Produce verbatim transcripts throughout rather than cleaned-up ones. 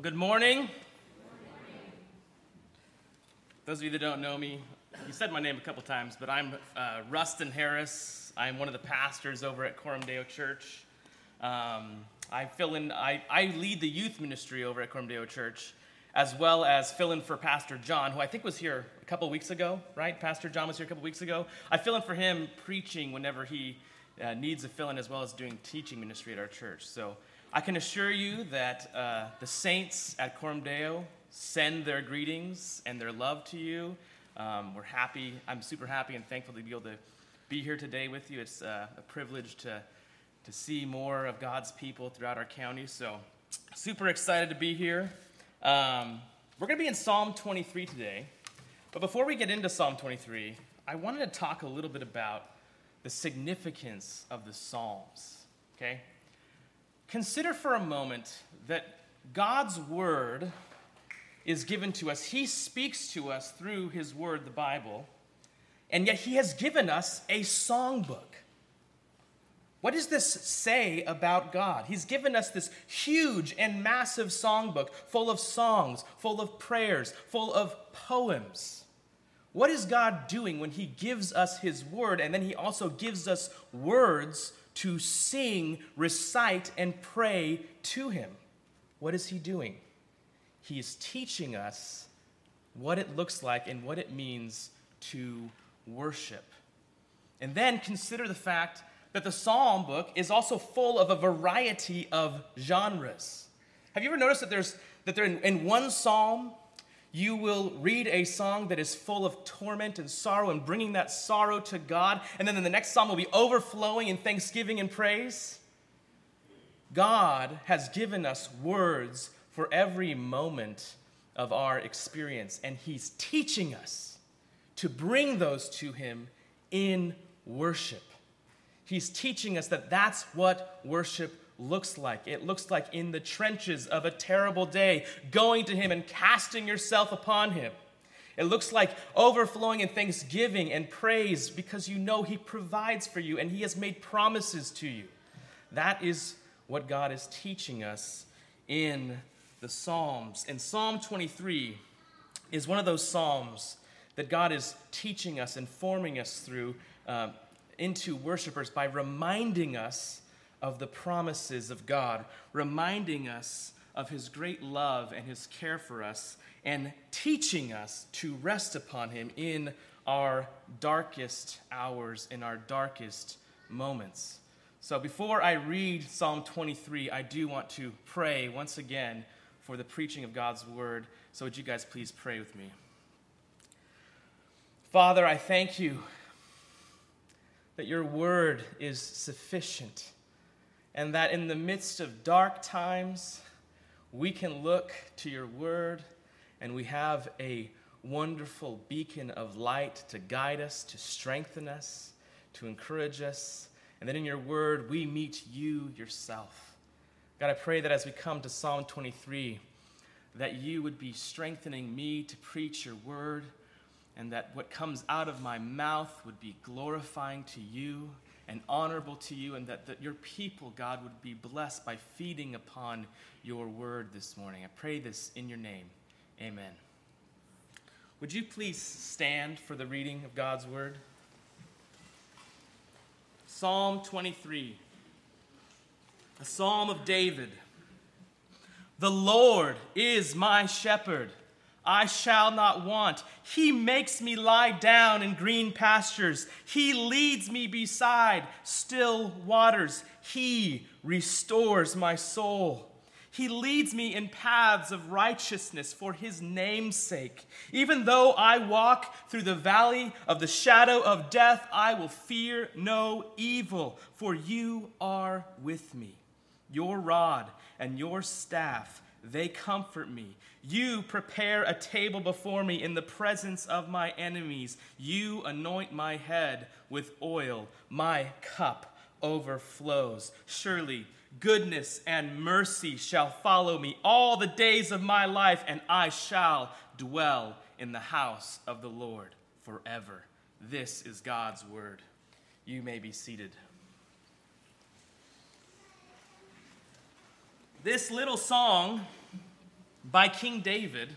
Good morning. Those of you that don't know me, you said my name a couple times, but I'm uh, Rustin Harris. I'm one of the pastors over at Coram Deo Church. Um, I fill in. I, I lead the youth ministry over at Coram Deo Church, as well as fill in for Pastor John, who I think was here a couple weeks ago, right? Pastor John was here a couple weeks ago. I fill in for him preaching whenever he uh, needs a fill-in, as well as doing teaching ministry at our church. So I can assure you that uh, the saints at Coram Deo send their greetings and their love to you. Um, we're happy. I'm super happy and thankful to be able to be here today with you. It's uh, a privilege to, to see more of God's people throughout our county. So super excited to be here. Um, we're going to be in Psalm twenty-three today. But before we get into Psalm twenty-three, I wanted to talk a little bit about the significance of the Psalms, okay? Consider for a moment that God's word is given to us. He speaks to us through his word, the Bible, and yet he has given us a songbook. What does this say about God? He's given us this huge and massive songbook full of songs, full of prayers, full of poems. What is God doing when he gives us his word, and then he also gives us words to sing, recite, and pray to him? What is he doing? He is teaching us what it looks like and what it means to worship. And then consider the fact that the Psalm book is also full of a variety of genres. Have you ever noticed that there's that there in, in one psalm you will read a song that is full of torment and sorrow and bringing that sorrow to God, and then in the next psalm will be overflowing in thanksgiving and praise? God has given us words for every moment of our experience, and he's teaching us to bring those to him in worship. He's teaching us that that's what worship looks like. It looks like in the trenches of a terrible day, going to him and casting yourself upon him. It looks like overflowing in thanksgiving and praise because you know he provides for you and he has made promises to you. That is what God is teaching us in the Psalms. And Psalm twenty-three is one of those Psalms that God is teaching us and forming us through uh, into worshipers by reminding us of the promises of God, reminding us of his great love and his care for us, and teaching us to rest upon him in our darkest hours, in our darkest moments. So before I read Psalm twenty-three, I do want to pray once again for the preaching of God's word. So would you guys please pray with me? Father, I thank you that your word is sufficient, and that in the midst of dark times, we can look to your word, and we have a wonderful beacon of light to guide us, to strengthen us, to encourage us. And then in your word, we meet you yourself. God, I pray that as we come to Psalm twenty-three, that you would be strengthening me to preach your word, and that what comes out of my mouth would be glorifying to you and honorable to you, and that, that your people, God, would be blessed by feeding upon your word this morning. I pray this in your name. Amen. Would you please stand for the reading of God's word? Psalm twenty-three, a psalm of David. The Lord is my shepherd. I shall not want. He makes me lie down in green pastures. He leads me beside still waters. He restores my soul. He leads me in paths of righteousness for his name's sake. Even though I walk through the valley of the shadow of death, I will fear no evil, for you are with me. Your rod and your staff, they comfort me. You prepare a table before me in the presence of my enemies. You anoint my head with oil. My cup overflows. Surely goodness and mercy shall follow me all the days of my life, and I shall dwell in the house of the Lord forever. This is God's word. You may be seated. This little song by King David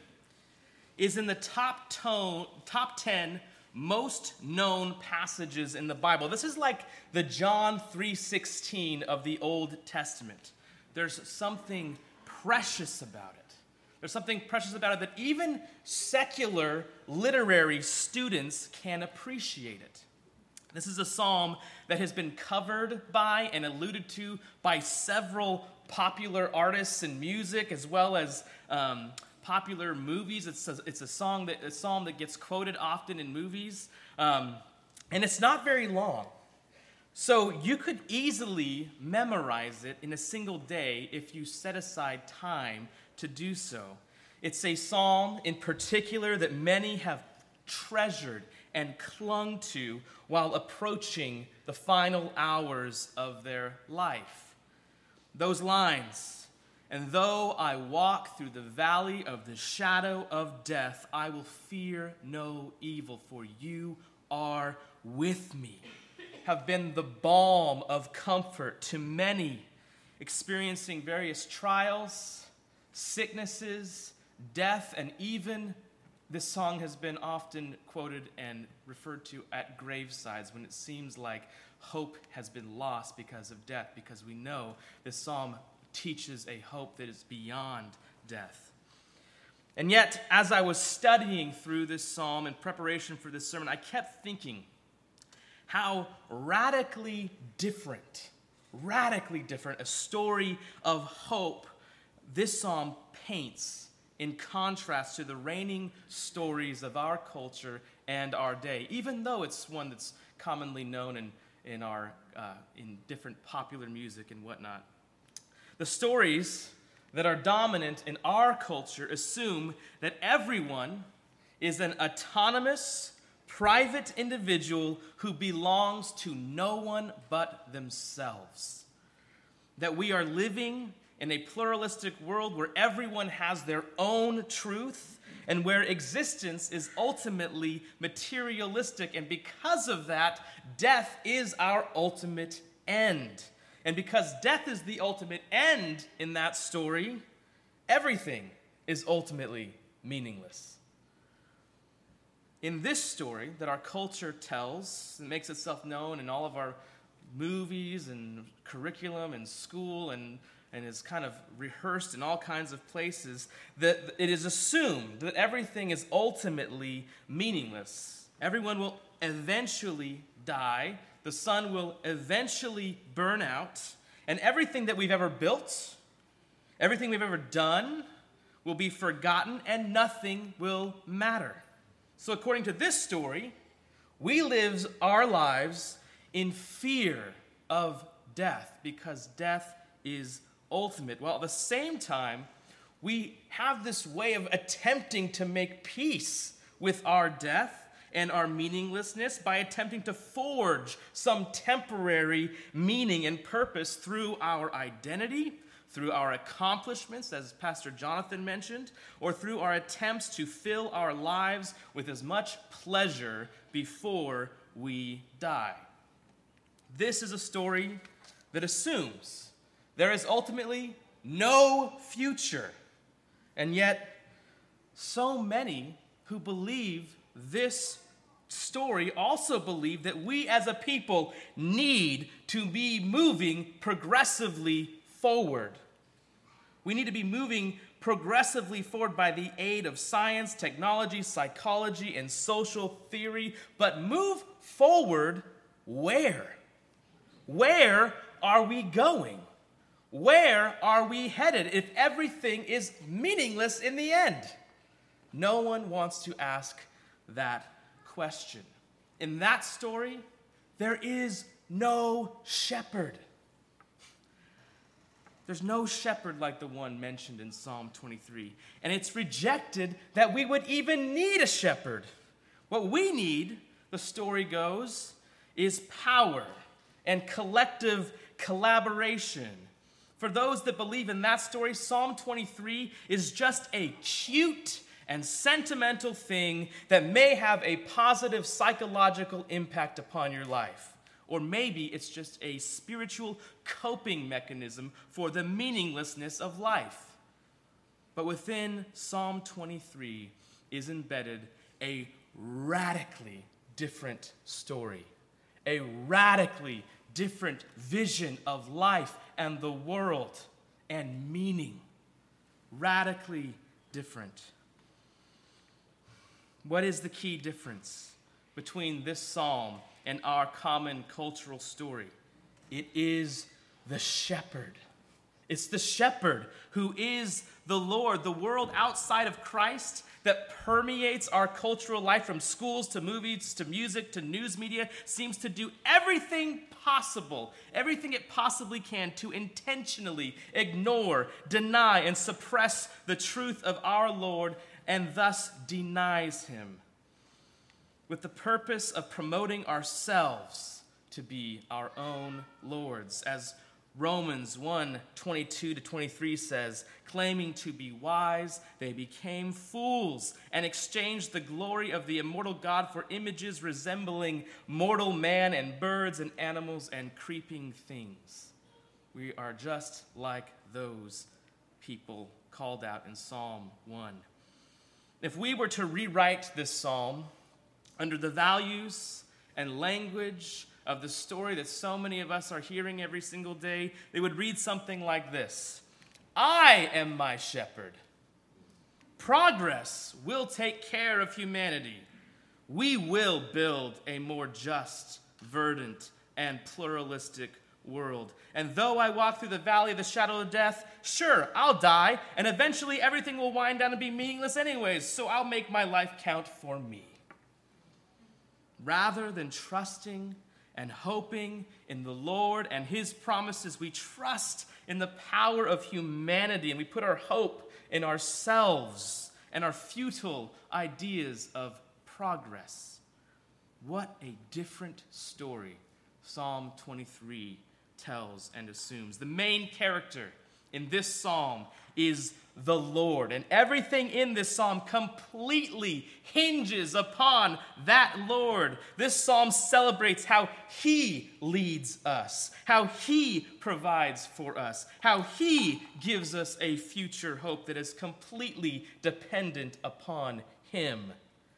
is in the top, tone, top ten most known passages in the Bible. This is like the John three sixteen of the Old Testament. There's something precious about it. There's something precious about it that even secular literary students can appreciate it. This is a psalm that has been covered by and alluded to by several popular artists in music, as well as um, popular movies. It's a, it's a song that a psalm that gets quoted often in movies, um, and it's not very long. So you could easily memorize it in a single day if you set aside time to do so. It's a psalm in particular that many have treasured and clung to while approaching the final hours of their life. Those lines, "And though I walk through the valley of the shadow of death, I will fear no evil, for you are with me," have been the balm of comfort to many experiencing various trials, sicknesses, death, and even this song has been often quoted and referred to at gravesides when it seems like hope has been lost because of death, because we know this psalm teaches a hope that is beyond death. And yet, as I was studying through this psalm in preparation for this sermon, I kept thinking how radically different, radically different a story of hope this psalm paints in contrast to the reigning stories of our culture and our day, even though it's one that's commonly known in, in, our, uh, in different popular music and whatnot. The stories that are dominant in our culture assume that everyone is an autonomous, private individual who belongs to no one but themselves. That we are living in a pluralistic world where everyone has their own truth and where existence is ultimately materialistic. And because of that, death is our ultimate end. And because death is the ultimate end in that story, everything is ultimately meaningless. In this story that our culture tells, it makes itself known in all of our movies and curriculum and school and and is kind of rehearsed in all kinds of places, that it is assumed that everything is ultimately meaningless. Everyone will eventually die, the sun will eventually burn out, and everything that we've ever built, everything we've ever done, will be forgotten, and nothing will matter. So according to this story, we live our lives in fear of death, because death is ultimate, while at the same time, we have this way of attempting to make peace with our death and our meaninglessness by attempting to forge some temporary meaning and purpose through our identity, through our accomplishments, as Pastor Jonathan mentioned, or through our attempts to fill our lives with as much pleasure before we die. This is a story that assumes there is ultimately no future. And yet, so many who believe this story also believe that we as a people need to be moving progressively forward. We need to be moving progressively forward by the aid of science, technology, psychology, and social theory. But move forward where? Where are we going? Where are we headed if everything is meaningless in the end? No one wants to ask that question. In that story, there is no shepherd. There's no shepherd like the one mentioned in Psalm twenty-three. And it's rejected that we would even need a shepherd. What we need, the story goes, is power and collective collaboration. For those that believe in that story, Psalm twenty-three is just a cute and sentimental thing that may have a positive psychological impact upon your life. Or maybe it's just a spiritual coping mechanism for the meaninglessness of life. But within Psalm twenty-three is embedded a radically different story, a radically different vision of life and the world and meaning. Radically different. What is the key difference between this psalm and our common cultural story? It is the shepherd. It's the shepherd who is the Lord. The world outside of Christ that permeates our cultural life, from schools to movies to music to news media, seems to do everything possible, everything it possibly can to intentionally ignore, deny, and suppress the truth of our Lord, and thus denies him, with the purpose of promoting ourselves to be our own lords. As Romans one, twenty-two to twenty-three says, claiming to be wise, they became fools and exchanged the glory of the immortal God for images resembling mortal man and birds and animals and creeping things. We are just like those people called out in Psalm one. If we were to rewrite this psalm under the values and language of the story that so many of us are hearing every single day, they would read something like this: I am my shepherd. Progress will take care of humanity. We will build a more just, verdant, and pluralistic world. And though I walk through the valley of the shadow of death, sure, I'll die, and eventually everything will wind down and be meaningless anyways, so I'll make my life count for me. Rather than trusting and hoping in the Lord and his promises, we trust in the power of humanity, and we put our hope in ourselves and our futile ideas of progress. What a different story Psalm twenty-three tells and assumes. The main character in this psalm is the Lord, and everything in this psalm completely hinges upon that Lord. This psalm celebrates how he leads us, how he provides for us, how he gives us a future hope that is completely dependent upon him.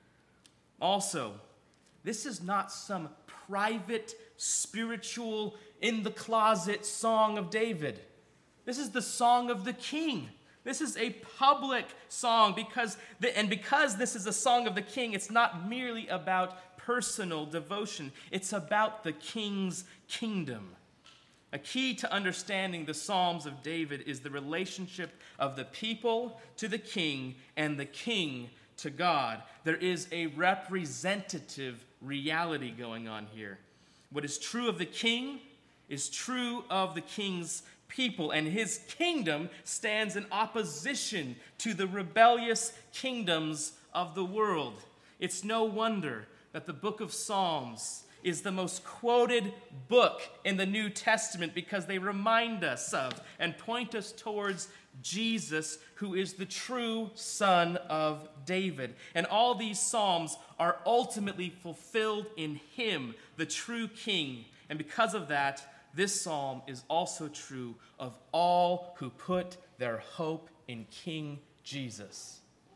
Also, this is not some private, spiritual, in-the-closet song of David. This is the song of the king. This is a public song, because the, and because this is a song of the king, it's not merely about personal devotion. It's about the king's kingdom. A key to understanding the Psalms of David is the relationship of the people to the king and the king to God. There is a representative reality going on here. What is true of the king is true of the king's people, and his kingdom stands in opposition to the rebellious kingdoms of the world. It's no wonder that the book of Psalms is the most quoted book in the New Testament, because they remind us of and point us towards Jesus, who is the true Son of David. And all these Psalms are ultimately fulfilled in him, the true King. And because of that, this psalm is also true of all who put their hope in King Jesus.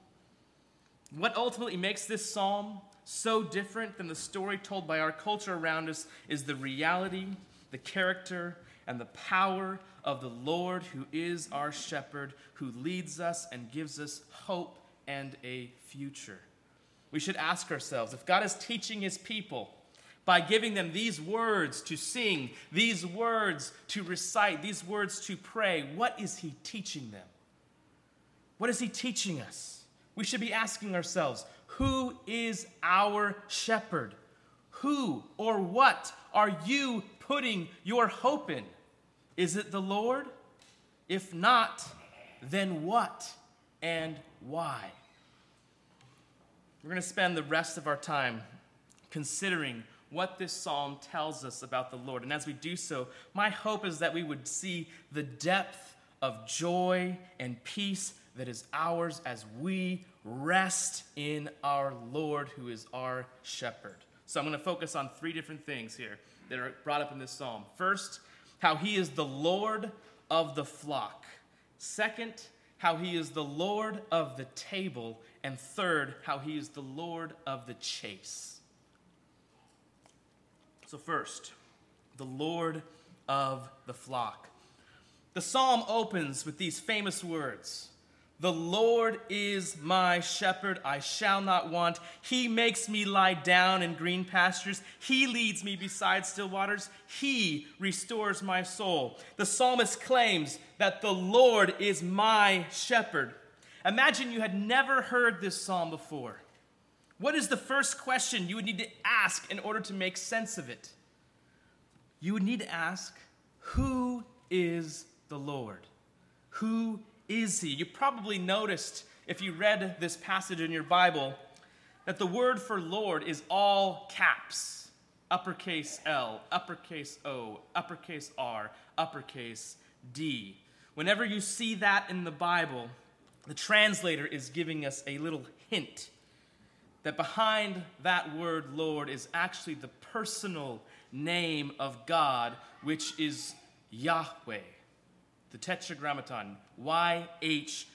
What ultimately makes this psalm so different than the story told by our culture around us is the reality, the character, and the power of the Lord, who is our shepherd, who leads us and gives us hope and a future. We should ask ourselves, if God is teaching his people by giving them these words to sing, these words to recite, these words to pray, what is he teaching them? What is he teaching us? We should be asking ourselves, who is our shepherd? Who or what are you putting your hope in? Is it the Lord? If not, then what and why? We're going to spend the rest of our time considering what this psalm tells us about the Lord. And as we do so, my hope is that we would see the depth of joy and peace that is ours as we rest in our Lord, who is our shepherd. So I'm going to focus on three different things here that are brought up in this psalm. First, how he is the Lord of the flock. Second, how he is the Lord of the table, and third, how he is the Lord of the chase. So first, the Lord of the flock. The psalm opens with these famous words: "The Lord is my shepherd, I shall not want. He makes me lie down in green pastures. He leads me beside still waters. He restores my soul." The psalmist claims that the Lord is my shepherd. Imagine you had never heard this psalm before. What is the first question you would need to ask in order to make sense of it? You would need to ask, who is the Lord? Who is he? You probably noticed, if you read this passage in your Bible, that the word for Lord is all caps. Uppercase L, uppercase O, uppercase R, uppercase D. Whenever you see that in the Bible, the translator is giving us a little hint that behind that word Lord is actually the personal name of God, which is Yahweh. The Tetragrammaton, Y H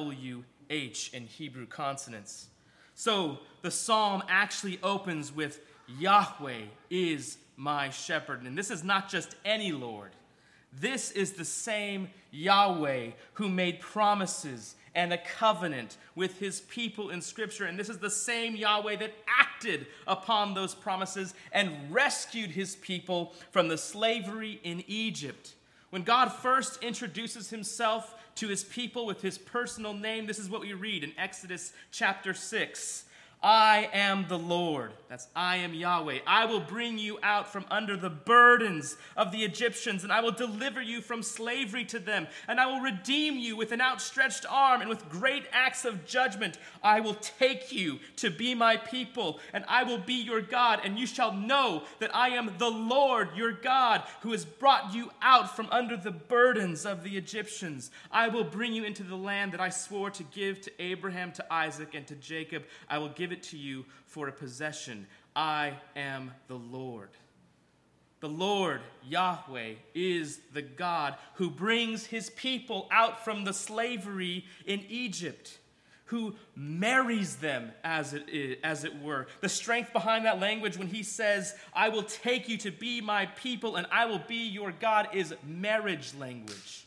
W H in Hebrew consonants. So the psalm actually opens with Yahweh is my shepherd. And this is not just any Lord. This is the same Yahweh who made promises and a covenant with his people in Scripture. And this is the same Yahweh that acted upon those promises and rescued his people from the slavery in Egypt. When God first introduces himself to his people with his personal name, this is what we read in Exodus chapter six. I am the Lord. That's I am Yahweh. I will bring you out from under the burdens of the Egyptians, and I will deliver you from slavery to them, and I will redeem you with an outstretched arm and with great acts of judgment. I will take you to be my people, and I will be your God, and you shall know that I am the Lord your God, who has brought you out from under the burdens of the Egyptians. I will bring you into the land that I swore to give to Abraham, to Isaac, and to Jacob. I will give it to you for a possession. I am the Lord. The Lord, Yahweh, is the God who brings his people out from the slavery in Egypt, who marries them, as it is, as it were. The strength behind that language when he says, I will take you to be my people and I will be your God, is marriage language.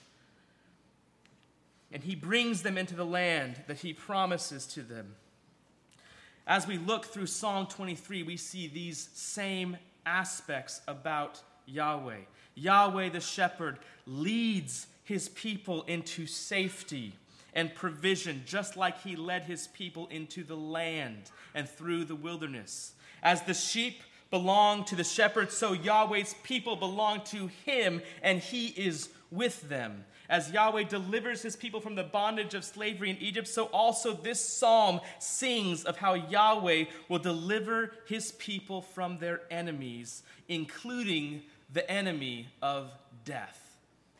And he brings them into the land that he promises to them. As we look through Psalm twenty-three, we see these same aspects about Yahweh. Yahweh the shepherd leads his people into safety and provision, just like he led his people into the land and through the wilderness. As the sheep belong to the shepherd, so Yahweh's people belong to him, and he is with them. As Yahweh delivers his people from the bondage of slavery in Egypt, so also this psalm sings of how Yahweh will deliver his people from their enemies, including the enemy of death.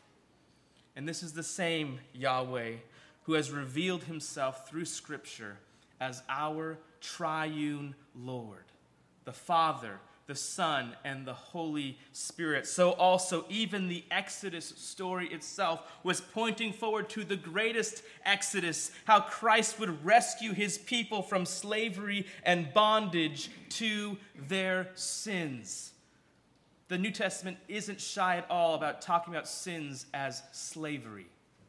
And this is the same Yahweh who has revealed himself through Scripture as our triune Lord, the Father, the Son, and the Holy Spirit. So also, even the Exodus story itself was pointing forward to the greatest Exodus, how Christ would rescue his people from slavery and bondage to their sins. The New Testament isn't shy at all about talking about sins as slavery.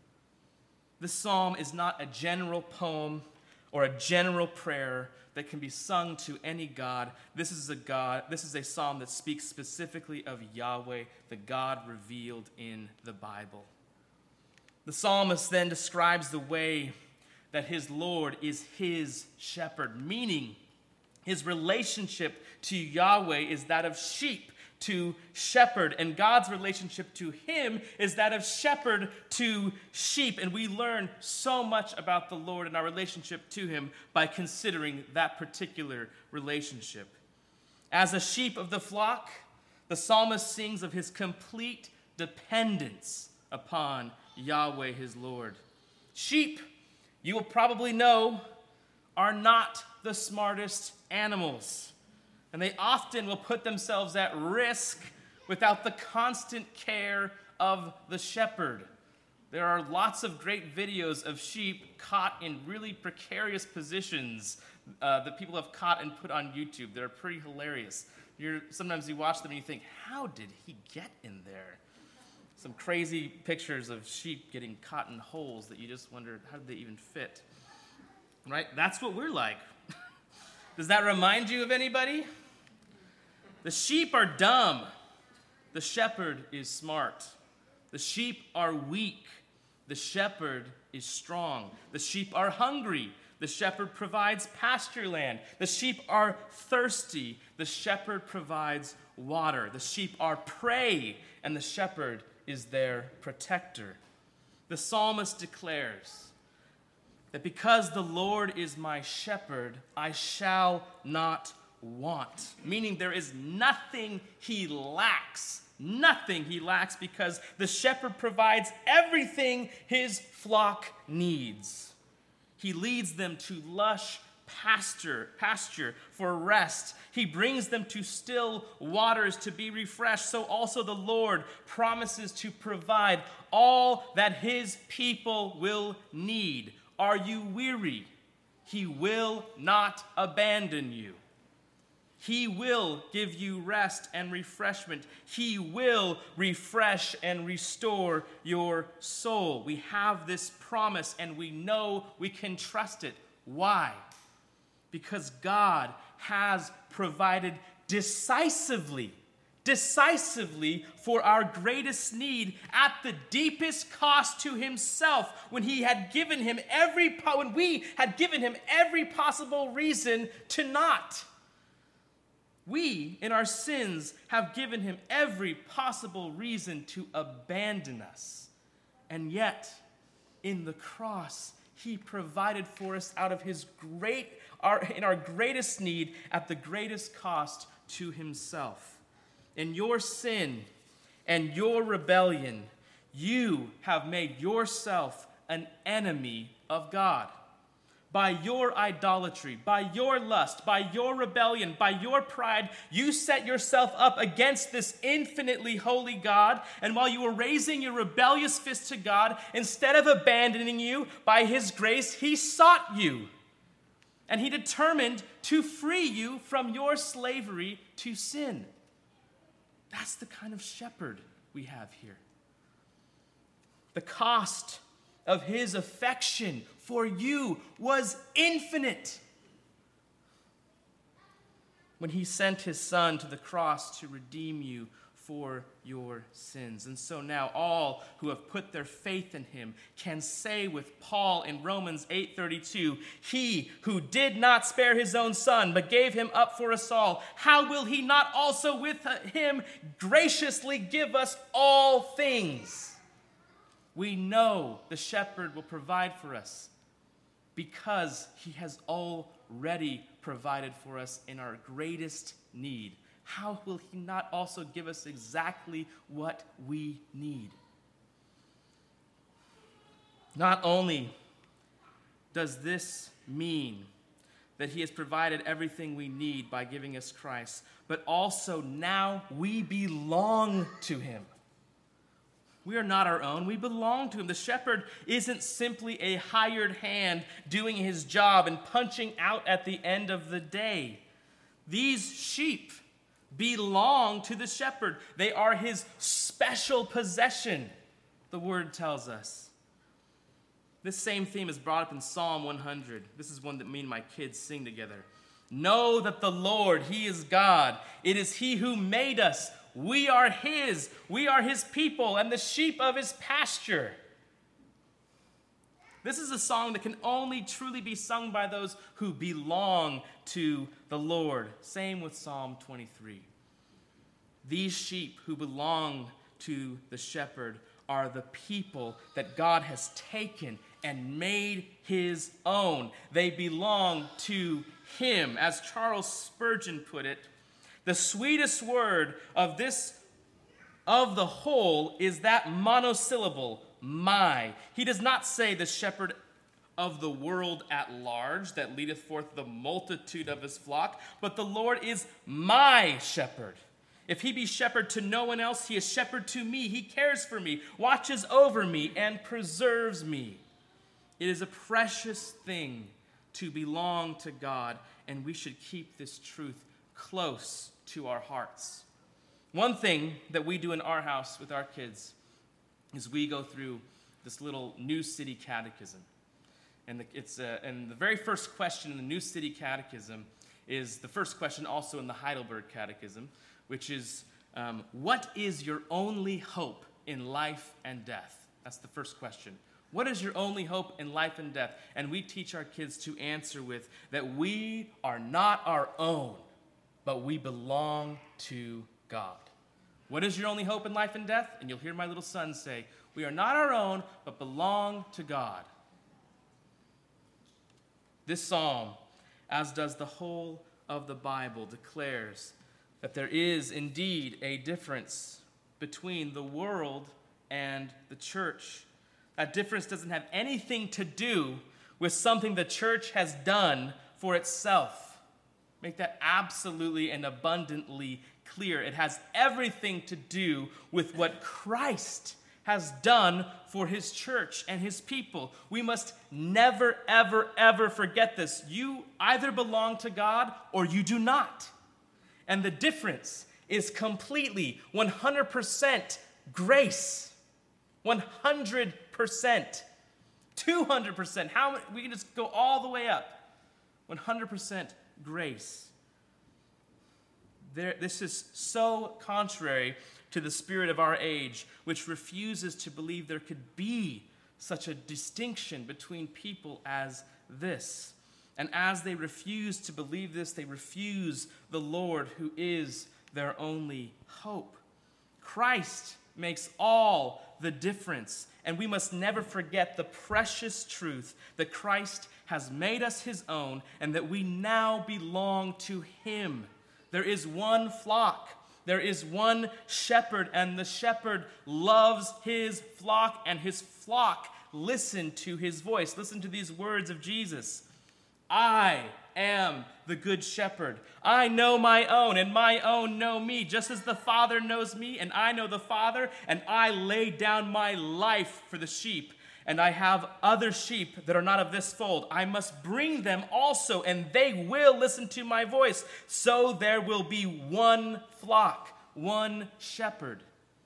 This psalm is not a general poem or a general prayer that can be sung to any God. This is a God, this is a psalm that speaks specifically of Yahweh, the God revealed in the Bible. The psalmist then describes the way that his Lord is his shepherd, meaning his relationship to Yahweh is that of sheep to shepherd, and God's relationship to him is that of shepherd to sheep. And we learn so much about the Lord and our relationship to him by considering that particular relationship. As a sheep of the flock, the psalmist sings of his complete dependence upon Yahweh, his Lord. Sheep, you will probably know, are not the smartest animals. And they often will put themselves at risk without the constant care of the shepherd. There are lots of great videos of sheep caught in really precarious positions uh, that people have caught and put on YouTube. They're pretty hilarious. You're, sometimes you watch them and you think, how did he get in there? Some crazy pictures of sheep getting caught in holes that you just wonder, how did they even fit? Right? That's what we're like. Does that remind you of anybody? The sheep are dumb. The shepherd is smart. The sheep are weak. The shepherd is strong. The sheep are hungry. The shepherd provides pasture land. The sheep are thirsty. The shepherd provides water. The sheep are prey, and the shepherd is their protector. The psalmist declares that because the Lord is my shepherd, I shall not want. Meaning there is nothing he lacks. Nothing he lacks because the shepherd provides everything his flock needs. He leads them to lush pasture, pasture for rest. He brings them to still waters to be refreshed. So also the Lord promises to provide all that his people will need. Are you weary? He will not abandon you. He will give you rest and refreshment. He will refresh and restore your soul. We have this promise and we know we can trust it. Why? Because God has provided decisively, decisively for our greatest need at the deepest cost to himself when he had given him every, when we had given him every possible reason to not. We, in our sins, have given him every possible reason to abandon us. And yet, in the cross, he provided for us out of his great, our, in our greatest need, at the greatest cost to himself. In your sin and your rebellion, you have made yourself an enemy of God. By your idolatry, by your lust, by your rebellion, by your pride, you set yourself up against this infinitely holy God. And while you were raising your rebellious fist to God, instead of abandoning you, by his grace, he sought you. And he determined to free you from your slavery to sin. That's the kind of shepherd we have here. The cost of his affection for you was infinite. When he sent his son to the cross to redeem you for your sins. And so now all who have put their faith in him can say with Paul in Romans eight thirty-two, he who did not spare his own son but gave him up for us all, how will he not also with him graciously give us all things? We know the shepherd will provide for us because he has already provided for us in our greatest need. How will he not also give us exactly what we need? Not only does this mean that he has provided everything we need by giving us Christ, but also now we belong to him. We are not our own. We belong to him. The shepherd isn't simply a hired hand doing his job and punching out at the end of the day. These sheep belong to the shepherd. They are his special possession, the word tells us. This same theme is brought up in Psalm one hundred. This is one that me and my kids sing together. Know that the Lord, he is God. It is he who made us. We are his. We are his people and the sheep of his pasture. This is a song that can only truly be sung by those who belong to the Lord. Same with Psalm twenty-three. These sheep who belong to the shepherd are the people that God has taken and made his own. They belong to him. As Charles Spurgeon put it, the sweetest word of this, of the whole, is that monosyllable, my. He does not say the shepherd of the world at large that leadeth forth the multitude of his flock, but the Lord is my shepherd. If he be shepherd to no one else, he is shepherd to me. He cares for me, watches over me, and preserves me. It is a precious thing to belong to God, and we should keep this truth close to our hearts. One thing that we do in our house with our kids is we go through this little New City Catechism. And the, it's uh, and the very first question in the New City Catechism is the first question also in the Heidelberg Catechism, which is, um, what is your only hope in life and death? That's the first question. What is your only hope in life and death? And we teach our kids to answer with that we are not our own, but we belong to God. What is your only hope in life and death? And you'll hear my little son say, we are not our own, but belong to God. This psalm, as does the whole of the Bible, declares that there is indeed a difference between the world and the church. That difference doesn't have anything to do with something the church has done for itself. Make that absolutely and abundantly clear. It has everything to do with what Christ has done for his church and his people. We must never, ever, ever forget this. You either belong to God or you do not. And the difference is completely one hundred percent grace. one hundred percent. two hundred percent. How we can just go all the way up. one hundred percent grace. There, this is so contrary to the spirit of our age, which refuses to believe there could be such a distinction between people as this. And as they refuse to believe this, they refuse the Lord who is their only hope. Christ makes all the difference, and we must never forget the precious truth that Christ has made us his own and that we now belong to him. There is one flock. There is one shepherd, and the shepherd loves his flock, and his flock listen to his voice. Listen to these words of Jesus. I am the good shepherd. I know my own, and my own know me, just as the Father knows me, and I know the Father, and I lay down my life for the sheep. And I have other sheep that are not of this fold. I must bring them also, and they will listen to my voice. So there will be one flock, one shepherd.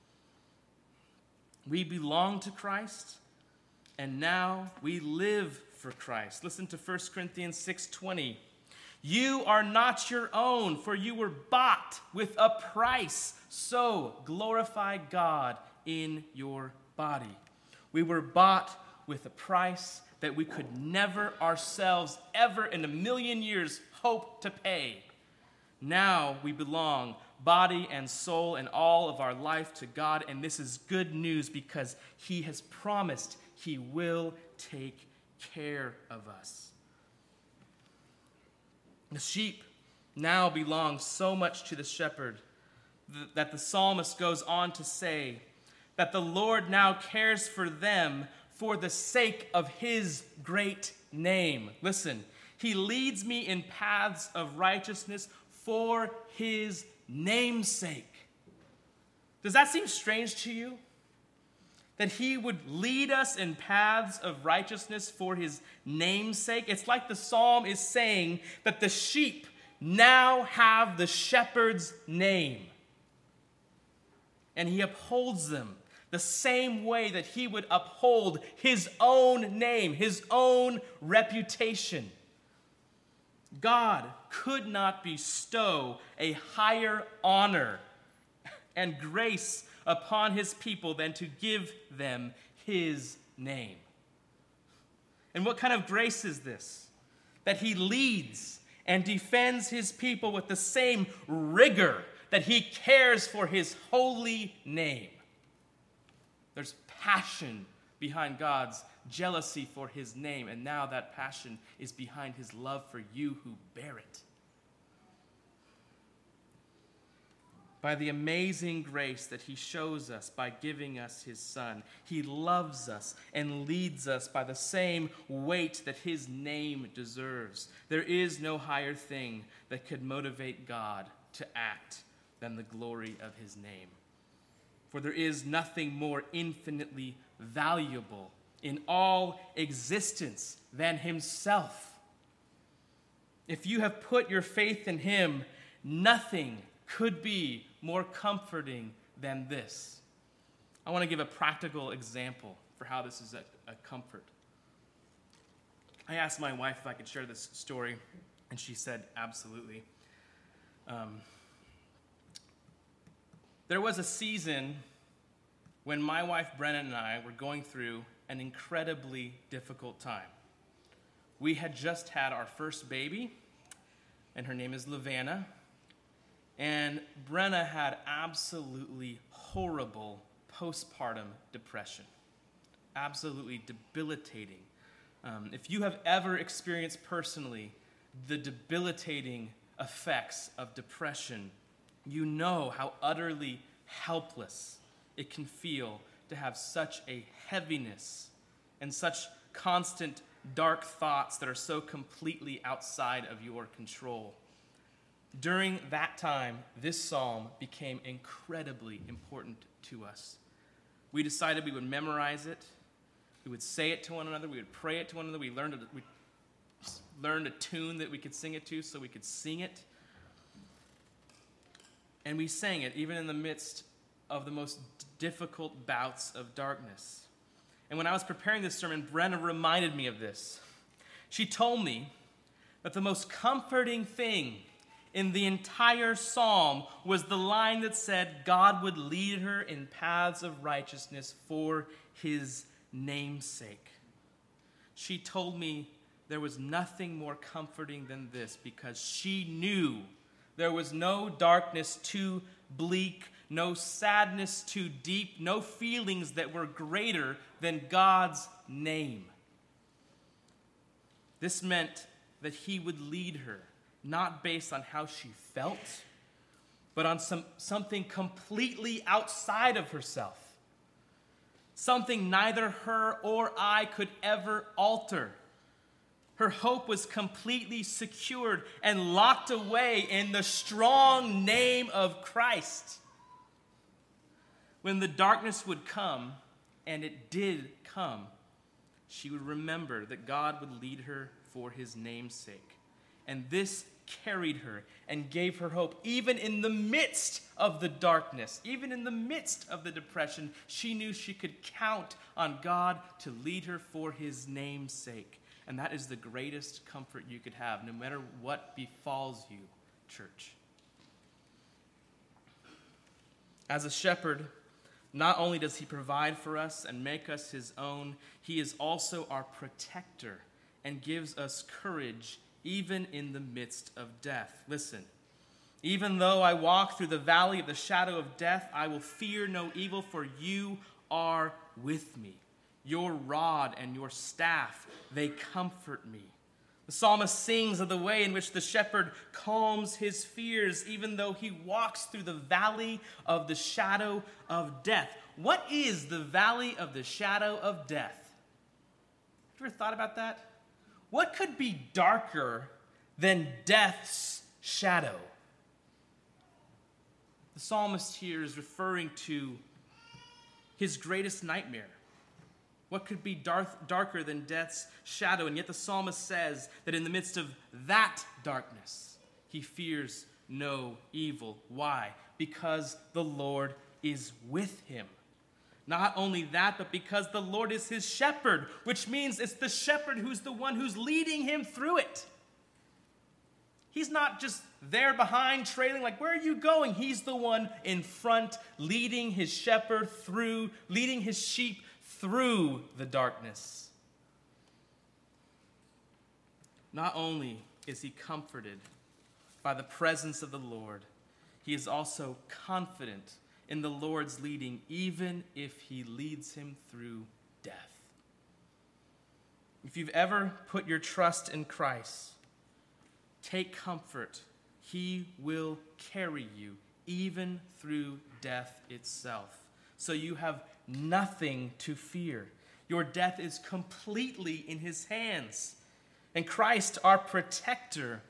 We belong to Christ, and now we live for Christ. Listen to First Corinthians six twenty. You are not your own, for you were bought with a price. So glorify God in your body. We were bought with a price that we could never ourselves, ever in a million years, hope to pay. Now we belong, body and soul and all of our life, to God, and this is good news because he has promised he will take care of us. The sheep now belong so much to the shepherd that the psalmist goes on to say that the Lord now cares for them for the sake of his great name. Listen, he leads me in paths of righteousness for his name's sake. Does that seem strange to you? That he would lead us in paths of righteousness for his name's sake? It's like the psalm is saying that the sheep now have the shepherd's name. And he upholds them the same way that he would uphold his own name, his own reputation. God could not bestow a higher honor and grace upon his people than to give them his name. And what kind of grace is this? That he leads and defends his people with the same rigor that he cares for his holy name. There's passion behind God's jealousy for his name, and now that passion is behind his love for you who bear it. By the amazing grace that he shows us by giving us his Son, he loves us and leads us by the same weight that his name deserves. There is no higher thing that could motivate God to act than the glory of his name. For there is nothing more infinitely valuable in all existence than himself. If you have put your faith in him, nothing could be more comforting than this. I want to give a practical example for how this is a, a comfort. I asked my wife if I could share this story, and she said absolutely. Um, there was a season when my wife Brennan and I were going through an incredibly difficult time. We had just had our first baby, and her name is Lavanna, and Brenna had absolutely horrible postpartum depression, absolutely debilitating. Um, if you have ever experienced personally the debilitating effects of depression, you know how utterly helpless it can feel to have such a heaviness and such constant dark thoughts that are so completely outside of your control. During that time, this psalm became incredibly important to us. We decided we would memorize it. We would say it to one another. We would pray it to one another. We learned a, we learned a tune that we could sing it to so we could sing it. And we sang it even in the midst of the most difficult bouts of darkness. And when I was preparing this sermon, Brenna reminded me of this. She told me that the most comforting thing in the entire psalm was the line that said God would lead her in paths of righteousness for his namesake. She told me there was nothing more comforting than this because she knew there was no darkness too bleak, no sadness too deep, no feelings that were greater than God's name. This meant that he would lead her, not based on how she felt, but on some, something completely outside of herself. Something neither her or I could ever alter. Her hope was completely secured and locked away in the strong name of Christ. When the darkness would come, and it did come, she would remember that God would lead her for his name's sake. And this carried her and gave her hope. Even in the midst of the darkness, even in the midst of the depression, she knew she could count on God to lead her for his name's sake. And that is the greatest comfort you could have, no matter what befalls you, church. As a shepherd, not only does he provide for us and make us his own, he is also our protector and gives us courage even in the midst of death. Listen, even though I walk through the valley of the shadow of death, I will fear no evil, for you are with me. Your rod and your staff, they comfort me. The psalmist sings of the way in which the shepherd calms his fears, even though he walks through the valley of the shadow of death. What is the valley of the shadow of death? Have you ever thought about that? What could be darker than death's shadow? The psalmist here is referring to his greatest nightmare. What could be dark, darker than death's shadow? And yet the psalmist says that in the midst of that darkness, he fears no evil. Why? Because the Lord is with him. Not only that, but because the Lord is his shepherd, which means it's the shepherd who's the one who's leading him through it. He's not just there behind, trailing, like, where are you going? He's the one in front, leading his shepherd through, leading his sheep through the darkness. Not only is he comforted by the presence of the Lord, he is also confident in the Lord's leading, even if he leads him through death. If you've ever put your trust in Christ, take comfort. He will carry you even through death itself. So you have nothing to fear. Your death is completely in his hands. And Christ, our protector,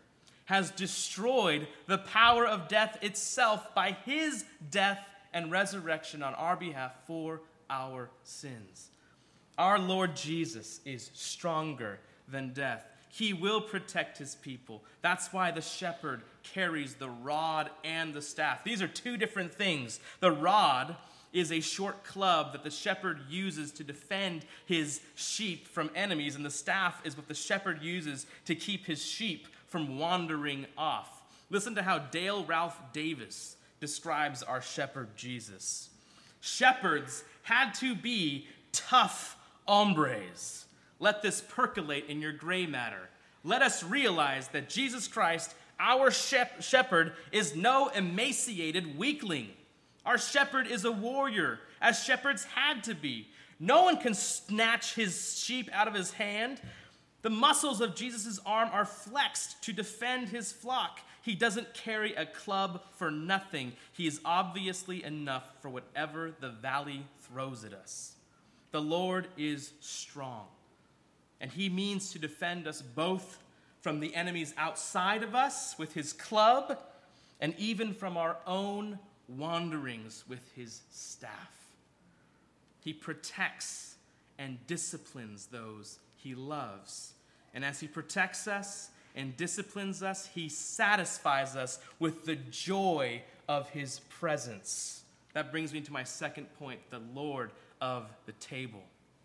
has destroyed the power of death itself by his death and resurrection on our behalf for our sins. Our Lord Jesus is stronger than death. He will protect his people. That's why the shepherd carries the rod and the staff. These are two different things. The rod is a short club that the shepherd uses to defend his sheep from enemies, and the staff is what the shepherd uses to keep his sheep from wandering off. Listen to how Dale Ralph Davis describes our shepherd Jesus. Shepherds had to be tough hombres. Let this percolate in your gray matter. Let us realize that Jesus Christ, our shep- shepherd, is no emaciated weakling. Our shepherd is a warrior, as shepherds had to be. No one can snatch his sheep out of his hand. The muscles of Jesus' arm are flexed to defend his flock. He doesn't carry a club for nothing. He is obviously enough for whatever the valley throws at us. The Lord is strong, and he means to defend us both from the enemies outside of us with his club and even from our own wanderings with his staff. He protects and disciplines those he loves. And as he protects us and disciplines us, he satisfies us with the joy of his presence. That brings me to my second point, the Lord of the table.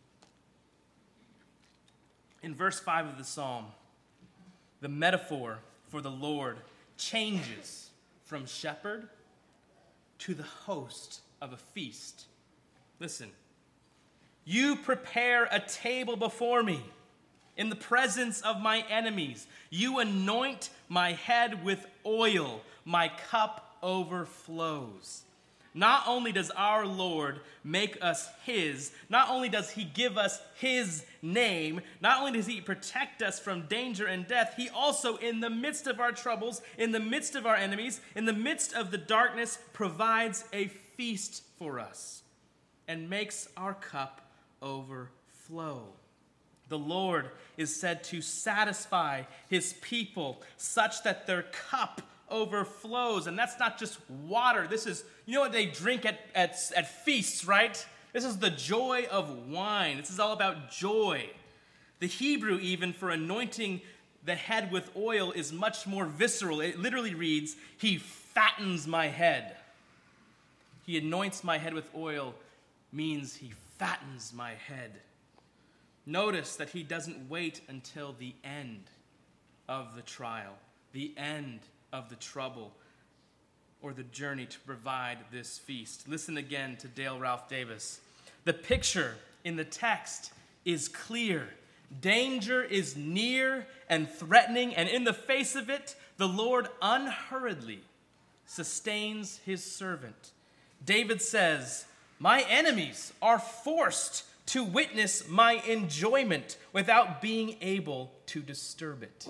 In verse five of the psalm, the metaphor for the Lord changes from shepherd to the host of a feast. Listen. You prepare a table before me in the presence of my enemies. You anoint my head with oil. My cup overflows. Not only does our Lord make us his, not only does he give us his name, not only does he protect us from danger and death, he also, in the midst of our troubles, in the midst of our enemies, in the midst of the darkness, provides a feast for us and makes our cup overflow. The Lord is said to satisfy his people such that their cup overflows. And that's not just water. This is, you know what they drink at, at, at feasts, right? This is the joy of wine. This is all about joy. The Hebrew, even for anointing the head with oil, is much more visceral. It literally reads, he fattens my head. He anoints my head with oil means he fattens my head. Notice that he doesn't wait until the end of the trial, the end of the trouble, or the journey to provide this feast. Listen again to Dale Ralph Davis. The picture in the text is clear. Danger is near and threatening, and in the face of it, the Lord unhurriedly sustains his servant. David says, my enemies are forced to witness my enjoyment without being able to disturb it.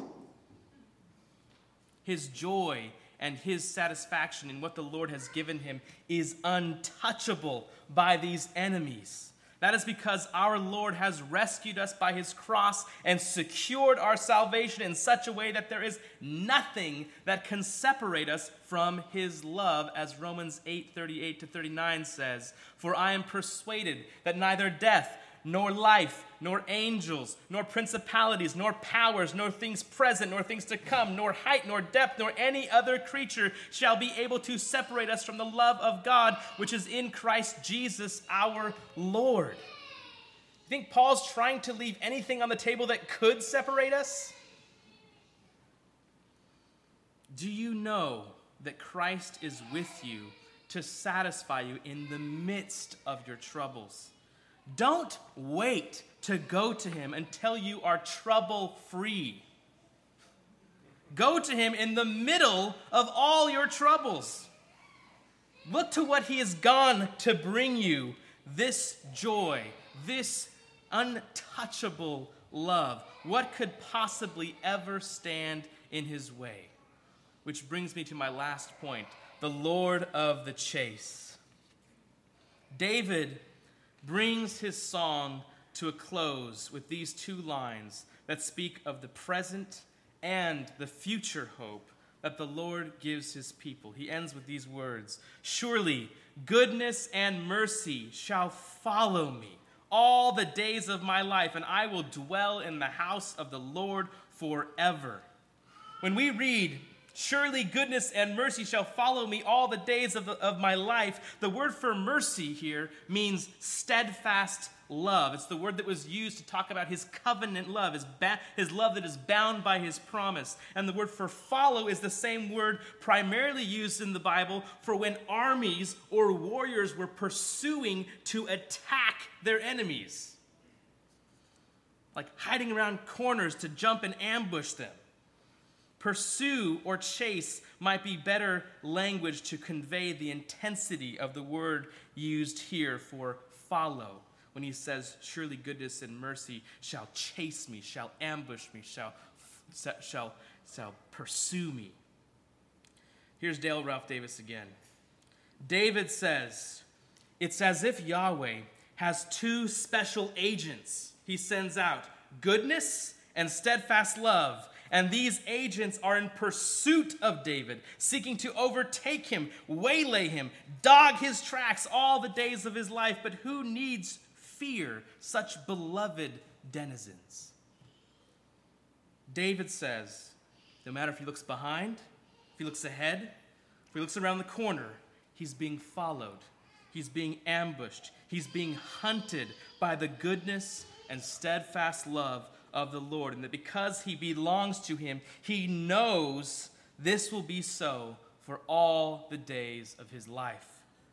His joy and his satisfaction in what the Lord has given him is untouchable by these enemies. That is because our Lord has rescued us by his cross and secured our salvation in such a way that there is nothing that can separate us from his love, as Romans eight thirty-eight to thirty-nine says. For I am persuaded that neither death, nor life, nor angels, nor principalities, nor powers, nor things present, nor things to come, nor height, nor depth, nor any other creature shall be able to separate us from the love of God, which is in Christ Jesus our Lord. You think Paul's trying to leave anything on the table that could separate us? Do you know that Christ is with you to satisfy you in the midst of your troubles? Don't wait to go to him until you are trouble-free. Go to him in the middle of all your troubles. Look to what he has gone to bring you, this joy, this untouchable love. What could possibly ever stand in his way? Which brings me to my last point, the Lord of the chase. David brings his song to a close with these two lines that speak of the present and the future hope that the Lord gives his people. He ends with these words, "Surely goodness and mercy shall follow me all the days of my life, and I will dwell in the house of the Lord forever." When we read, "Surely goodness and mercy shall follow me all the days of, the, of my life," the word for mercy here means steadfast love. It's the word that was used to talk about his covenant love, his, ba- his love that is bound by his promise. And the word for follow is the same word primarily used in the Bible for when armies or warriors were pursuing to attack their enemies, like hiding around corners to jump and ambush them. Pursue or chase might be better language to convey the intensity of the word used here for follow. When he says, "Surely goodness and mercy shall chase me, shall ambush me, shall, shall, shall pursue me." Here's Dale Ralph Davis again. David says, "It's as if Yahweh has two special agents he sends out, goodness and steadfast love. And these agents are in pursuit of David, seeking to overtake him, waylay him, dog his tracks all the days of his life. But who needs fear such beloved denizens?" David says, no matter if he looks behind, if he looks ahead, if he looks around the corner, he's being followed. He's being ambushed. He's being hunted by the goodness and steadfast love of the Lord, and that because he belongs to him, he knows this will be so for all the days of his life.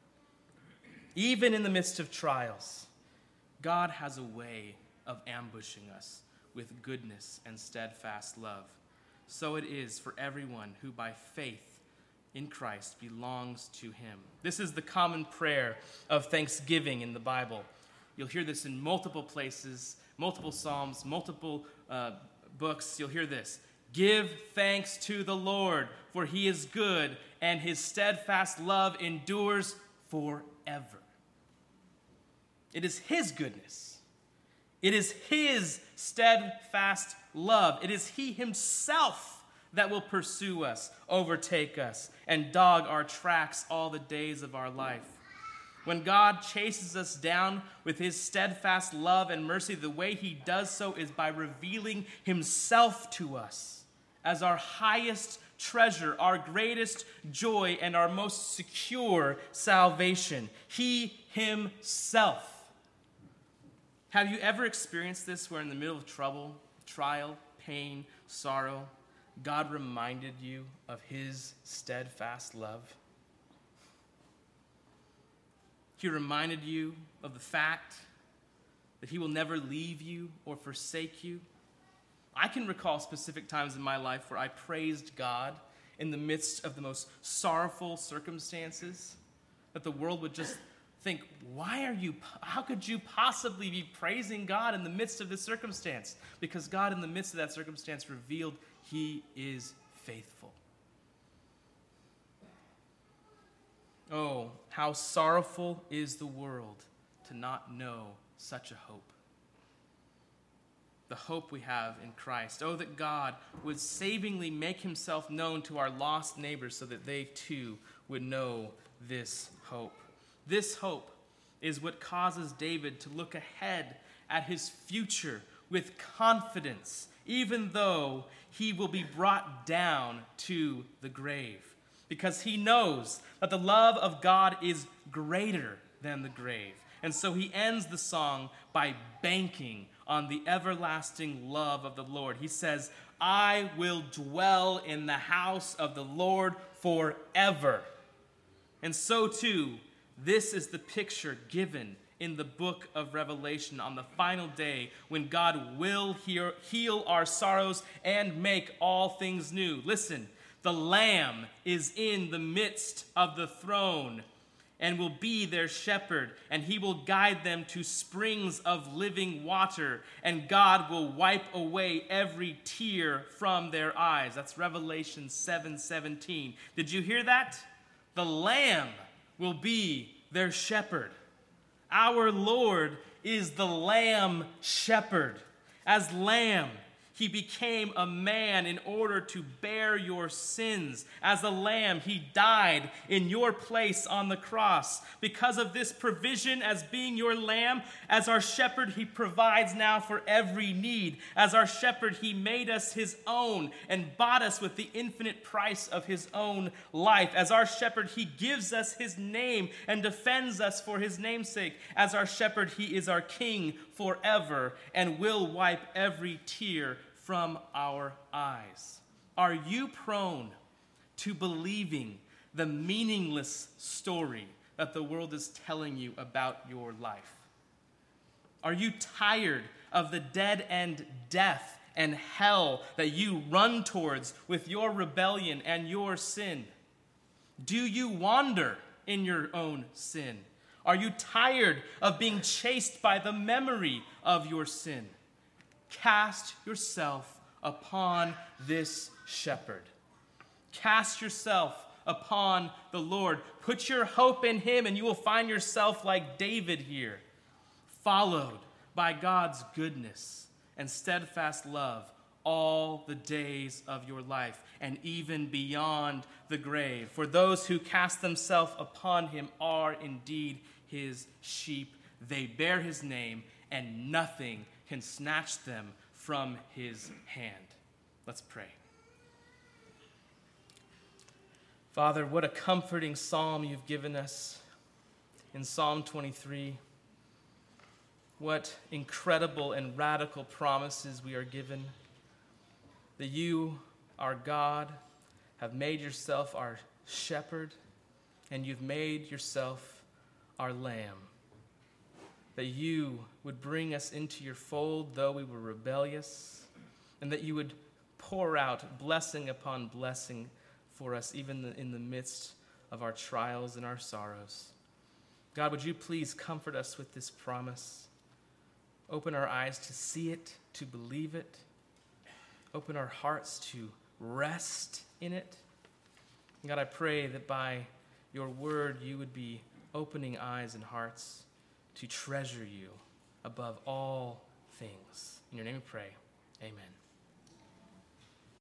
Even in the midst of trials, God has a way of ambushing us with goodness and steadfast love. So it is for everyone who by faith in Christ belongs to him. This is the common prayer of thanksgiving in the Bible. You'll hear this in multiple places, multiple psalms, multiple uh, books. You'll hear this: "Give thanks to the Lord, for he is good, and his steadfast love endures forever." It is his goodness. It is his steadfast love. It is he himself that will pursue us, overtake us, and dog our tracks all the days of our life. When God chases us down with his steadfast love and mercy, the way he does so is by revealing himself to us as our highest treasure, our greatest joy, and our most secure salvation. He himself. Have you ever experienced this where in the middle of trouble, trial, pain, sorrow, God reminded you of his steadfast love? He reminded you of the fact that he will never leave you or forsake you. I can recall specific times in my life where I praised God in the midst of the most sorrowful circumstances, that the world would just think, why are you, how could you possibly be praising God in the midst of this circumstance? Because God in the midst of that circumstance revealed he is faithful. Oh, how sorrowful is the world to not know such a hope. The hope we have in Christ. Oh, that God would savingly make himself known to our lost neighbors so that they too would know this hope. This hope is what causes David to look ahead at his future with confidence, even though he will be brought down to the grave. Because he knows that the love of God is greater than the grave. And so he ends the song by banking on the everlasting love of the Lord. He says, "I will dwell in the house of the Lord forever." And so too, this is the picture given in the book of Revelation on the final day when God will heal, heal our sorrows and make all things new. Listen. The Lamb is in the midst of the throne and will be their shepherd, and he will guide them to springs of living water, and God will wipe away every tear from their eyes. That's Revelation seven seventeen. Did you hear that? The Lamb will be their shepherd. Our Lord is the Lamb shepherd. As Lamb, He became a man in order to bear your sins. As a lamb, he died in your place on the cross. Because of this provision as being your lamb, as our shepherd, he provides now for every need. As our shepherd, he made us his own and bought us with the infinite price of his own life. As our shepherd, he gives us his name and defends us for his namesake. As our shepherd, he is our king forever and will wipe every tear from our eyes. Are you prone to believing the meaningless story that the world is telling you about your life? Are you tired of the dead end death and hell that you run towards with your rebellion and your sin? Do you wander in your own sin? Are you tired of being chased by the memory of your sin? Cast yourself upon this shepherd. Cast yourself upon the Lord. Put your hope in him, and you will find yourself like David here, followed by God's goodness and steadfast love all the days of your life, and even beyond the grave. For those who cast themselves upon him are indeed his sheep. They bear his name, and nothing can snatch them from his hand. Let's pray. Father, what a comforting psalm you've given us in Psalm twenty-three. What incredible and radical promises we are given. That you, our God, have made yourself our shepherd, and you've made yourself our lamb. That you would bring us into your fold, though we were rebellious, and that you would pour out blessing upon blessing for us, even in the midst of our trials and our sorrows. God, would you please comfort us with this promise? Open our eyes to see it, to believe it. Open our hearts to rest in it. God, I pray that by your word you would be opening eyes and hearts to treasure you above all things. In your name we pray. Amen.